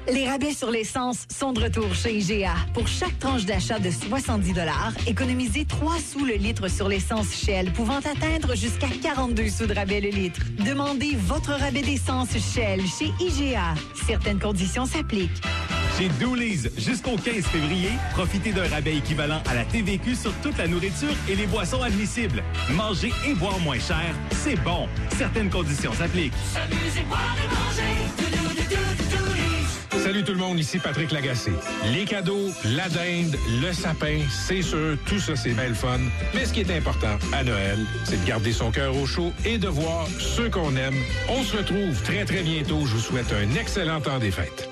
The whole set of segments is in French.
Les rabais sur l'essence sont de retour chez IGA. Pour chaque tranche d'achat de 70 $, économisez 3 sous le litre sur l'essence Shell, pouvant atteindre jusqu'à 42 sous de rabais le litre. Demandez votre rabais d'essence Shell chez IGA. Certaines conditions s'appliquent. Chez Dooley's, jusqu'au 15 février, profitez d'un rabais équivalent à la TVQ sur toute la nourriture et les boissons admissibles. Manger et boire moins cher, c'est bon. Certaines conditions s'appliquent. Amusez-moi de manger. Salut tout le monde, ici Patrick Lagacé. Les cadeaux, la dinde, le sapin, c'est sûr, tout ça c'est bien le fun. Mais ce qui est important à Noël, c'est de garder son cœur au chaud et de voir ceux qu'on aime. On se retrouve très très bientôt. Je vous souhaite un excellent temps des fêtes.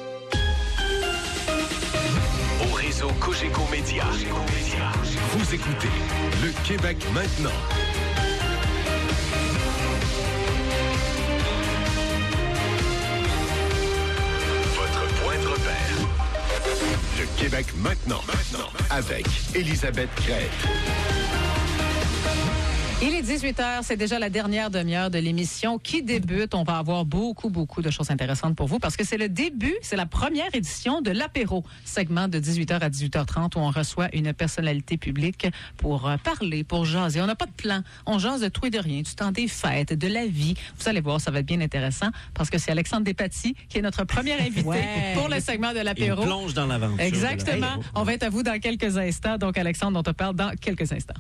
Au réseau Cogeco Média. Vous écoutez Le Québec maintenant. Le Québec maintenant. Avec Élisabeth Crête. Il est 18h, c'est déjà la dernière demi-heure de l'émission qui débute. On va avoir beaucoup de choses intéressantes pour vous parce que c'est le début, c'est la première édition de l'apéro, segment de 18h à 18h30 où on reçoit une personnalité publique pour parler, pour jaser. On n'a pas de plan, on jase de tout et de rien, du temps des fêtes, de la vie. Vous allez voir, ça va être bien intéressant parce que c'est Alexandre Despatie qui est notre premier invité pour le segment de l'apéro. Il plonge dans l'aventure. Exactement. On va être à vous dans quelques instants. Donc, Alexandre, on te parle dans quelques instants.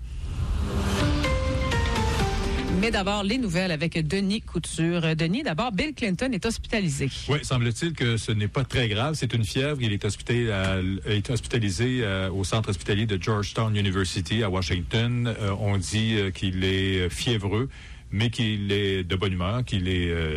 Mais d'abord, les nouvelles avec Denis Couture. Denis, d'abord, Bill Clinton est hospitalisé. Oui, semble-t-il que ce n'est pas très grave. C'est une fièvre. Il est hospitalisé au centre hospitalier de Georgetown University à Washington. On dit qu'il est fiévreux, mais qu'il est de bonne humeur, qu'il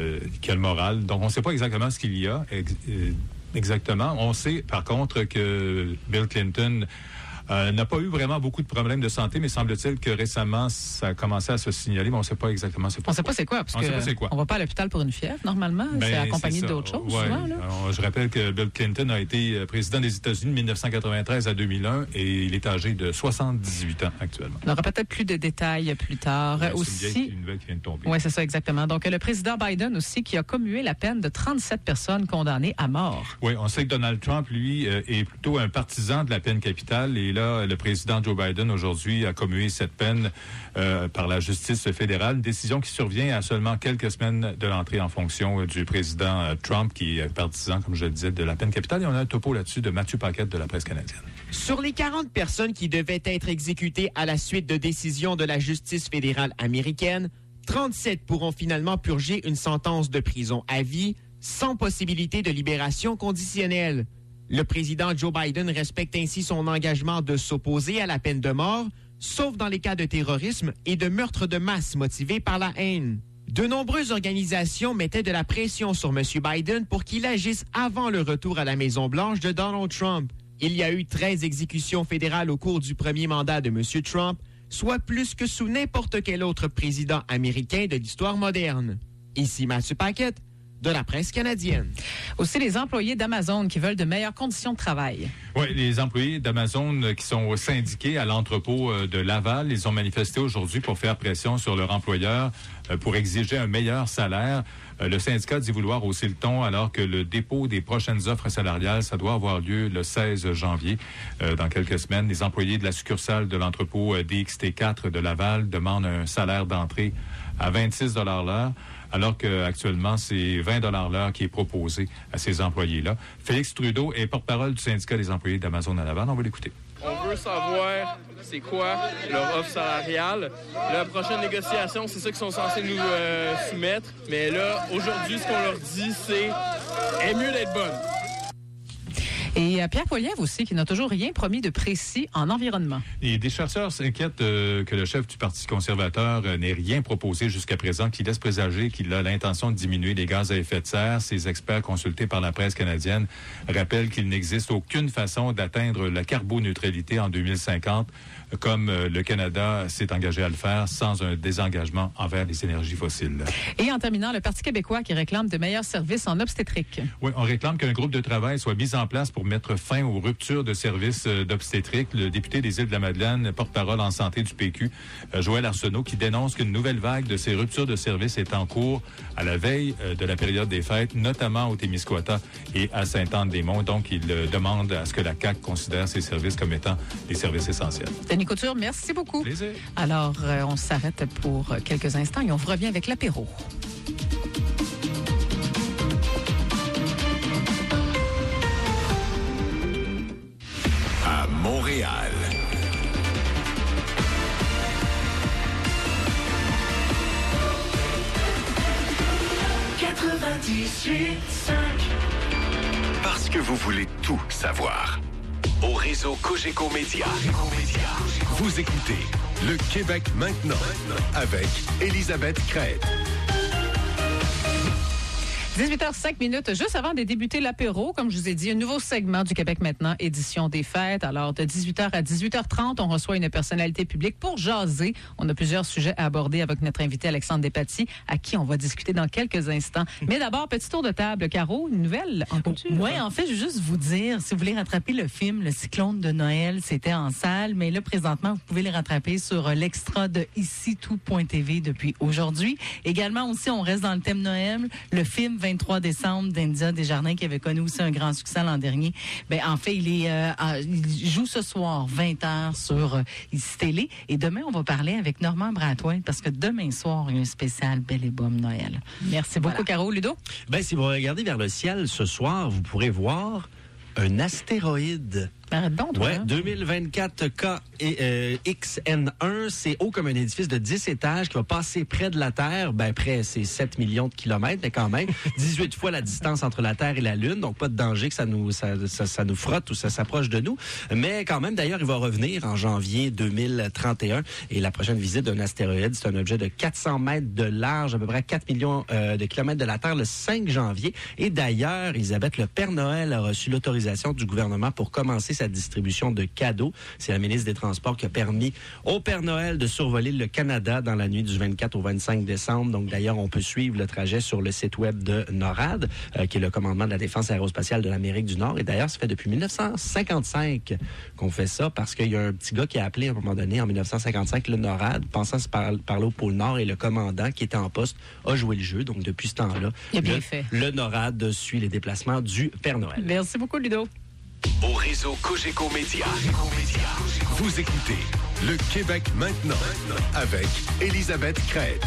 a le moral. Donc, on ne sait pas exactement ce qu'il y a exactement. On sait, par contre, que Bill Clinton n'a pas eu vraiment beaucoup de problèmes de santé, mais semble-t-il que récemment, ça a commencé à se signaler, mais on ne sait pas exactement c'est on ne sait pas c'est quoi, parce qu'on ne va pas à l'hôpital pour une fièvre, normalement. C'est accompagné d'autres choses, souvent. Là. Alors, je rappelle que Bill Clinton a été président des États-Unis de 1993 à 2001 et il est âgé de 78 ans actuellement. On aura peut-être plus de détails plus tard. Ouais, aussi, c'est une nouvelle qui vient de tomber. Oui, c'est ça, exactement. Donc, le président Biden aussi qui a commué la peine de 37 personnes condamnées à mort. Oui, on sait que Donald Trump, lui, est plutôt un partisan de la peine capitale et là, le président Joe Biden, aujourd'hui, a commué cette peine par la justice fédérale. Une décision qui survient à seulement quelques semaines de l'entrée en fonction du président Trump, qui est partisan, comme je le disais, de la peine capitale. Et on a un topo là-dessus de Mathieu Paquette de la presse canadienne. Sur les 40 personnes qui devaient être exécutées à la suite de décisions de la justice fédérale américaine, 37 pourront finalement purger une sentence de prison à vie sans possibilité de libération conditionnelle. Le président Joe Biden respecte ainsi son engagement de s'opposer à la peine de mort, sauf dans les cas de terrorisme et de meurtre de masse motivés par la haine. De nombreuses organisations mettaient de la pression sur M. Biden pour qu'il agisse avant le retour à la Maison-Blanche de Donald Trump. Il y a eu 13 exécutions fédérales au cours du premier mandat de M. Trump, soit plus que sous n'importe quel autre président américain de l'histoire moderne. Ici Mathieu Paquette, de la presse canadienne. Aussi, les employés d'Amazon qui veulent de meilleures conditions de travail. Oui, les employés d'Amazon qui sont syndiqués à l'entrepôt de Laval, ils ont manifesté aujourd'hui pour faire pression sur leur employeur pour exiger un meilleur salaire. Le syndicat dit vouloir hausser le ton alors que le dépôt des prochaines offres salariales, ça doit avoir lieu le 16 janvier. Dans quelques semaines, les employés de la succursale de l'entrepôt DXT4 de Laval demandent un salaire d'entrée à 26 $ l'heure, alors qu'actuellement, c'est 20 $ l'heure qui est proposé à ces employés-là. Félix Trudeau est porte-parole du syndicat des employés d'Amazon à Laval. On va l'écouter. On veut savoir c'est quoi leur offre salariale. La prochaine négociation, c'est ça qu'ils sont censés nous soumettre. Mais là, aujourd'hui, ce qu'on leur dit, c'est « est mieux d'être bonne ». Et Pierre Poilievre aussi, qui n'a toujours rien promis de précis en environnement. Et des chercheurs s'inquiètent que le chef du Parti conservateur n'ait rien proposé jusqu'à présent, qui laisse présager qu'il a l'intention de diminuer les gaz à effet de serre. Ces experts consultés par la presse canadienne rappellent qu'il n'existe aucune façon d'atteindre la carboneutralité en 2050 comme le Canada s'est engagé à le faire, sans un désengagement envers les énergies fossiles. Et en terminant, le Parti québécois qui réclame de meilleurs services en obstétrique. Oui, on réclame qu'un groupe de travail soit mis en place pour mettre fin aux ruptures de services d'obstétrique. Le député des Îles-de-la-Madeleine, porte-parole en santé du PQ, Joël Arsenault, qui dénonce qu'une nouvelle vague de ces ruptures de services est en cours à la veille de la période des fêtes, notamment au Témiscouata et à Sainte-Anne-des-Monts. Donc, il demande à ce que la CAQ considère ces services comme étant des services essentiels. Denis Couture, merci beaucoup. Plaisir. Alors, on s'arrête pour quelques instants et on revient avec l'apéro. À Montréal. Parce que vous voulez tout savoir. Au réseau Cogeco Média. Vous écoutez Le Québec maintenant avec Elisabeth Crête. 18h05, juste avant de débuter l'apéro, comme je vous ai dit, un nouveau segment du Québec maintenant, édition des fêtes. Alors, de 18h à 18h30, on reçoit une personnalité publique pour jaser. On a plusieurs sujets à aborder avec notre invité Alexandre Despatie, à qui on va discuter dans quelques instants. Mais d'abord, petit tour de table. Caro, une nouvelle en culture? Oui, en fait, je veux juste vous dire, si vous voulez rattraper le film Le Cyclone de Noël, c'était en salle, mais là, présentement, vous pouvez le rattraper sur l'extra de icitout.tv depuis aujourd'hui. Également aussi, on reste dans le thème Noël, le film 23 décembre d'India Desjardins, qui avait connu aussi un grand succès l'an dernier. Ben, en fait, il joue ce soir 20h sur ICI Télé. Et demain, on va parler avec Normand Bratois, parce que demain soir, il y a un spécial Belle et Bomme Noël. Merci beaucoup, Caro. Ludo? Ben, si vous regardez vers le ciel ce soir, vous pourrez voir un astéroïde. Arrête donc, toi. Ouais, 2024 KXN1, c'est haut comme un édifice de 10 étages qui va passer près de la Terre. Ben, près, c'est 7 millions de kilomètres, mais quand même, 18 fois la distance entre la Terre et la Lune, donc pas de danger que ça nous frotte ou ça s'approche de nous. Mais quand même, d'ailleurs, il va revenir en janvier 2031. Et la prochaine visite d'un astéroïde, c'est un objet de 400 mètres de large, à peu près 4 millions de kilomètres de la Terre, le 5 janvier. Et d'ailleurs, Elisabeth, le Père Noël a reçu l'autorisation du gouvernement pour commencer sa distribution de cadeaux. C'est la ministre des Transports qui a permis au Père Noël de survoler le Canada dans la nuit du 24 au 25 décembre. Donc, d'ailleurs, on peut suivre le trajet sur le site web de NORAD, qui est le commandement de la défense aérospatiale de l'Amérique du Nord. Et d'ailleurs, ça fait depuis 1955 qu'on fait ça, parce qu'il y a un petit gars qui a appelé à un moment donné, en 1955, le NORAD, pensant se parler au pôle Nord, et le commandant, qui était en poste, a joué le jeu. Donc, depuis ce temps-là, le NORAD suit les déplacements du Père Noël. Merci beaucoup, Ludo. Au réseau Cogeco Média. Vous écoutez Le Québec maintenant avec Elisabeth Crête.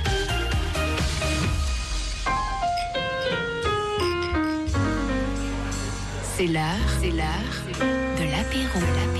C'est l'heure de l'apéro.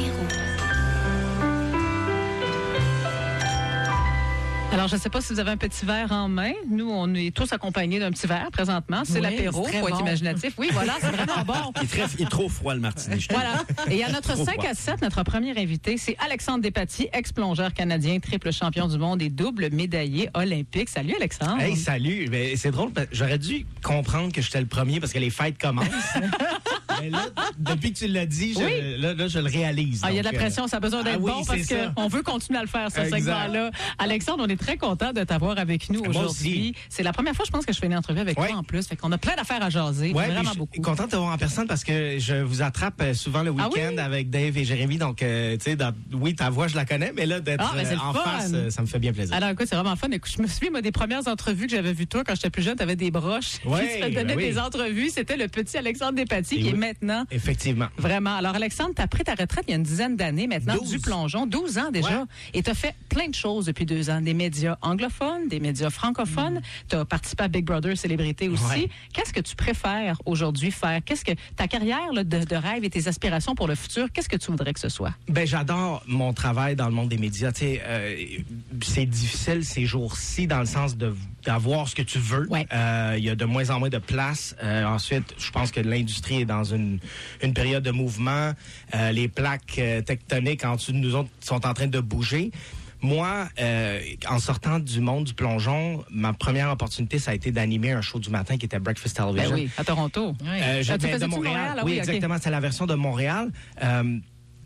Alors, je ne sais pas si vous avez un petit verre en main. Nous, on est tous accompagnés d'un petit verre présentement. C'est l'apéro, faut être imaginatif. Oui, voilà, c'est vraiment bon. Il est trop froid, le martini. Voilà. Et à notre 5 à 7, notre premier invité, c'est Alexandre Despatie, ex-plongeur canadien, triple champion du monde et double médaillé olympique. Salut, Alexandre. Hey, salut. Ben, c'est drôle, j'aurais dû comprendre que j'étais le premier parce que les fêtes commencent. Mais là, depuis que tu l'as dit, je le réalise. Il y a de la pression, ça a besoin d'être bon parce qu'on veut continuer à le faire, ce segment-là. Alexandre, on est très content de t'avoir avec nous aujourd'hui. C'est la première fois, je pense, que je fais une entrevue avec toi en plus. Fait qu'on a plein d'affaires à jaser. Vraiment beaucoup. Je suis content de te voir en personne parce que je vous attrape souvent le week-end avec Dave et Jérémy. Donc, tu sais, ta voix, je la connais, mais là, d'être en face, ça me fait bien plaisir. Alors, écoute, c'est vraiment fun. Écoute, je me souviens, des premières entrevues que j'avais vues toi quand j'étais plus jeune, tu avais des broches. Tu te donnais des entrevues. C'était le petit Alexandre Despatie qui est maintenant. Effectivement. Vraiment. Alors, Alexandre, tu as pris ta retraite il y a une dizaine d'années maintenant du plongeon, 12 ans déjà. Ouais. Et tu as fait plein de choses depuis 2 ans. Des médias anglophones, des médias francophones. Tu as participé à Big Brother Célébrité aussi. Ouais. Qu'est-ce que tu préfères aujourd'hui faire? Qu'est-ce que ta carrière là, de rêve et tes aspirations pour le futur, qu'est-ce que tu voudrais que ce soit? Ben, j'adore mon travail dans le monde des médias. Tu sais, c'est difficile ces jours-ci dans le sens d'avoir ce que tu veux. Ouais. Il y a de moins en moins de place. Ensuite, je pense que l'industrie est dans une période de mouvement. Les plaques tectoniques en dessous de nous autres sont en train de bouger. Moi, en sortant du monde du plongeon, ma première opportunité, ça a été d'animer un show du matin qui était Breakfast Television. Ben oui, à Toronto. De Montréal. Oui, exactement. Okay. C'est la version de Montréal.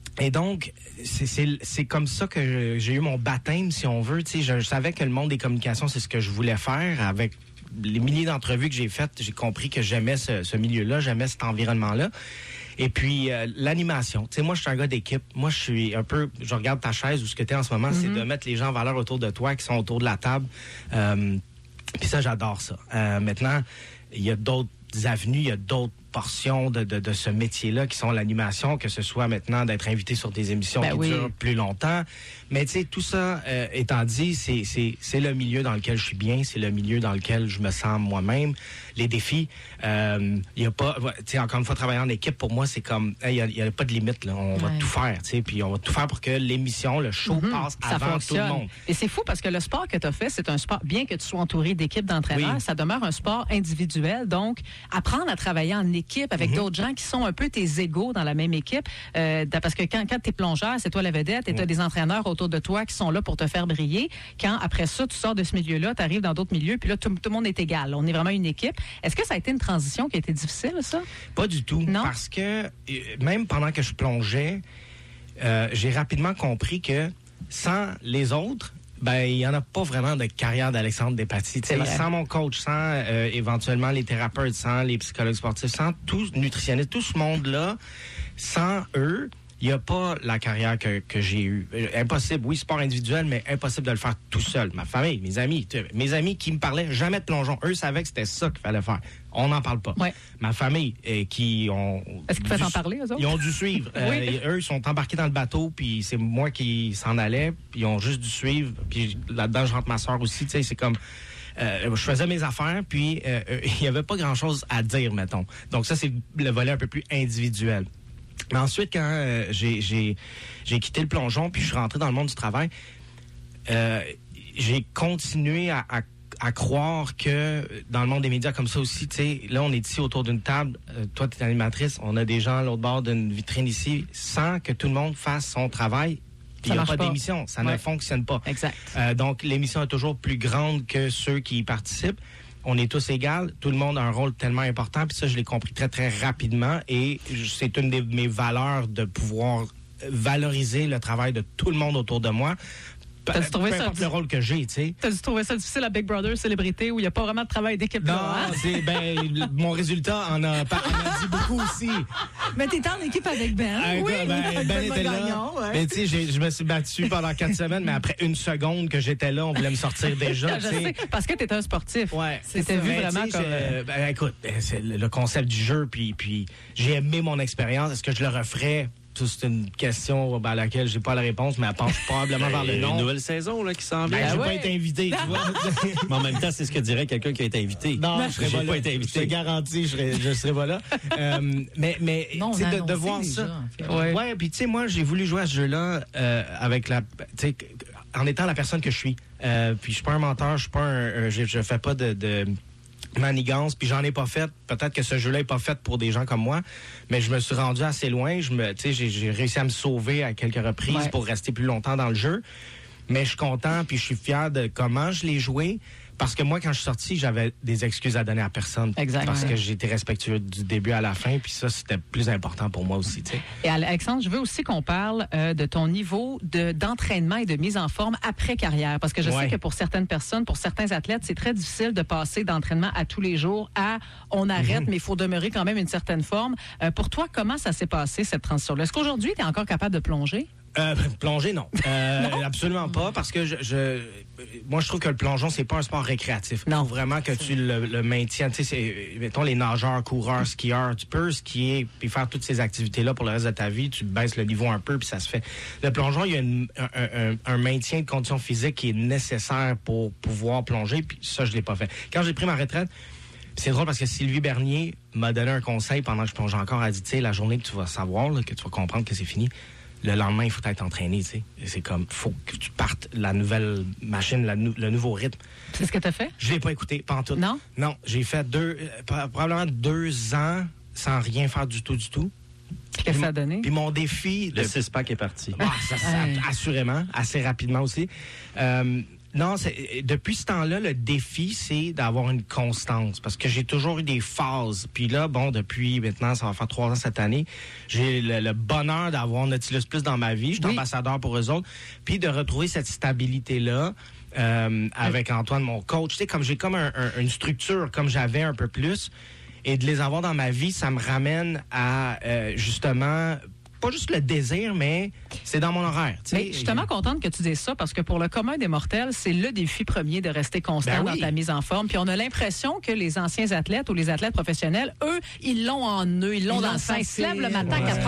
Et donc, c'est comme ça que j'ai eu mon baptême, si on veut. Tu sais, je savais que le monde des communications, c'est ce que je voulais faire. Avec les milliers d'entrevues que j'ai faites, j'ai compris que j'aimais ce milieu-là, j'aimais cet environnement-là. Et puis, l'animation. Tu sais, moi, je suis un gars d'équipe. Moi, je suis un peu... Je regarde ta chaise où ce que tu es en ce moment, c'est de mettre les gens en valeur autour de toi, qui sont autour de la table. Puis ça, j'adore ça. Maintenant, il y a d'autres avenues, il y a d'autres portions de ce métier-là qui sont l'animation, que ce soit maintenant d'être invité sur des émissions qui durent plus longtemps. Mais tu sais, tout ça étant dit, c'est le milieu dans lequel je suis bien, c'est le milieu dans lequel je me sens moi-même. Les défis, il y a pas... Tu sais, encore une fois, travailler en équipe, pour moi, c'est comme... Il y a pas de limite, là. On va tout faire, tu sais, puis on va tout faire pour que l'émission, le show passe avant tout le monde. Et c'est fou parce que le sport que tu as fait, c'est un sport, bien que tu sois entouré d'équipes d'entraîneurs, ça demeure un sport individuel. Donc, apprendre à travailler en équipe avec d'autres gens qui sont un peu tes égaux dans la même équipe. Parce que quand tu es plongeur, c'est toi la vedette et tu as des entraîneurs autour de toi qui sont là pour te faire briller. Quand, après ça, tu sors de ce milieu-là, tu arrives dans d'autres milieux, puis là, tout le monde est égal. On est vraiment une équipe. Est-ce que ça a été une transition qui a été difficile, ça? Pas du tout. Non? Parce que même pendant que je plongeais, j'ai rapidement compris que sans les autres, ben il n'y en a pas vraiment de carrière d'Alexandre Despatie. Sans mon coach, sans éventuellement les thérapeutes, sans les psychologues sportifs, sans tous les nutritionnistes, tout ce monde-là, sans eux, il n'y a pas la carrière que j'ai eue. Impossible, oui, sport individuel, mais impossible de le faire tout seul. Ma famille, mes amis qui me parlaient jamais de plongeon, eux savaient que c'était ça qu'il fallait faire. On n'en parle pas. Ouais. Ma famille, qui ont... Est-ce qu'il faut en parler, eux autres? Ils ont dû suivre. Eux, ils sont embarqués dans le bateau, puis c'est moi qui s'en allais, puis ils ont juste dû suivre. Puis là-dedans, je rentre ma soeur aussi, tu sais, c'est comme... je faisais mes affaires, puis il n'y avait pas grand-chose à dire, mettons. Donc ça, c'est le volet un peu plus individuel. Mais ensuite, quand j'ai quitté le plongeon, puis je suis rentré dans le monde du travail, j'ai continué à croire que dans le monde des médias comme ça aussi, tu sais, là, on est ici autour d'une table, toi, tu es animatrice, on a des gens à l'autre bord d'une vitrine ici, sans que tout le monde fasse son travail. Il n'y a pas d'émission, ça ne fonctionne pas. Exact. Donc, l'émission est toujours plus grande que ceux qui y participent. On est tous égaux, tout le monde a un rôle tellement important, puis ça, je l'ai compris très, très rapidement, et c'est une de mes valeurs de pouvoir valoriser le travail de tout le monde autour de moi. T'as-tu trouvé ça le rôle que j'ai, tu sais. T'as-tu trouvé ça difficile à Big Brother Célébrité où il n'y a pas vraiment de travail d'équipe? Non, là, hein? c'est, mon résultat en a dit beaucoup aussi. Mais t'étais en équipe avec Ben. Oui, Ben était là. Ouais. Mais tu sais, je me suis battu pendant 4 semaines, mais après une seconde que j'étais là, on voulait me sortir déjà. Je sais, parce que t'étais un sportif. Ouais. C'était vu vraiment comme... écoute, c'est le concept du jeu, puis j'ai aimé mon expérience. Est-ce que je le referais? C'est une question à laquelle j'ai pas la réponse, mais elle pense probablement vers le nom. Une nouvelle saison là, qui s'en vient. J'ai pas été invité, tu vois. Mais en même temps, c'est ce que dirait quelqu'un qui a été invité. Non, je serais pas été invité. Je te garantis, je serais pas là. Mais non, tu sais, de voir ça. Ouais, puis tu sais, moi, j'ai voulu jouer à ce jeu-là avec la... Tu sais, en étant la personne que je suis. Puis je suis pas un menteur, je suis pas je fais pas de manigance, puis j'en ai pas fait. Peut-être que ce jeu-là est pas fait pour des gens comme moi, mais je me suis rendu assez loin. J'ai réussi à me sauver à quelques reprises pour rester plus longtemps dans le jeu. Mais je suis content, puis je suis fier de comment je l'ai joué. Parce que moi, quand je suis sorti, j'avais des excuses à donner à personne. Exactement. Parce que j'étais respectueux du début à la fin, puis ça, c'était plus important pour moi aussi, tu sais. Et Alexandre, je veux aussi qu'on parle de ton niveau d'entraînement et de mise en forme après carrière. Parce que je sais que pour certaines personnes, pour certains athlètes, c'est très difficile de passer d'entraînement à tous les jours à on arrête, mais il faut demeurer quand même une certaine forme. Pour toi, comment ça s'est passé, cette transition-là? Est-ce qu'aujourd'hui, tu es encore capable de plonger? Plonger, non. Absolument pas, parce que moi, je trouve que le plongeon, c'est pas un sport récréatif. Non. Il faut vraiment que tu le maintiennes. Tu sais, mettons les nageurs, coureurs, skieurs, tu peux skier puis faire toutes ces activités-là pour le reste de ta vie. Tu baisses le niveau un peu puis ça se fait. Le plongeon, il y a un maintien de conditions physiques qui est nécessaire pour pouvoir plonger, puis ça, je l'ai pas fait. Quand j'ai pris ma retraite, c'est drôle parce que Sylvie Bernier m'a donné un conseil pendant que je plongeais encore. Elle a dit, tu sais, la journée que tu vas savoir, là, que tu vas comprendre que c'est fini, le lendemain, il faut être entraîné, tu sais. C'est comme, faut que tu partes la nouvelle machine, le nouveau rythme. C'est ce que tu as fait? Je l'ai pas écouté, pas en tout. Non? Non, j'ai fait probablement 2 ans sans rien faire du tout. Qu'est-ce que ça a donné? Puis mon défi... Le 6-pack est parti. Assurément, assez rapidement aussi. Non, depuis ce temps-là, le défi, c'est d'avoir une constance. Parce que j'ai toujours eu des phases. Puis là, depuis maintenant, ça va faire 3 ans cette année, j'ai le bonheur d'avoir Nautilus Plus dans ma vie. Je suis ambassadeur pour eux autres. Puis de retrouver cette stabilité-là avec Antoine, mon coach. Tu sais, comme j'ai comme une structure, comme j'avais un peu plus. Et de les avoir dans ma vie, ça me ramène à, justement... pas juste le désir, mais c'est dans mon horaire. Mais je suis tellement contente que tu dises ça parce que pour le commun des mortels, c'est le défi premier de rester constant dans ta mise en forme. Puis on a l'impression que les anciens athlètes ou les athlètes professionnels, eux, ils l'ont en eux, ils l'ont dans le sang. Ils se lèvent le matin à 4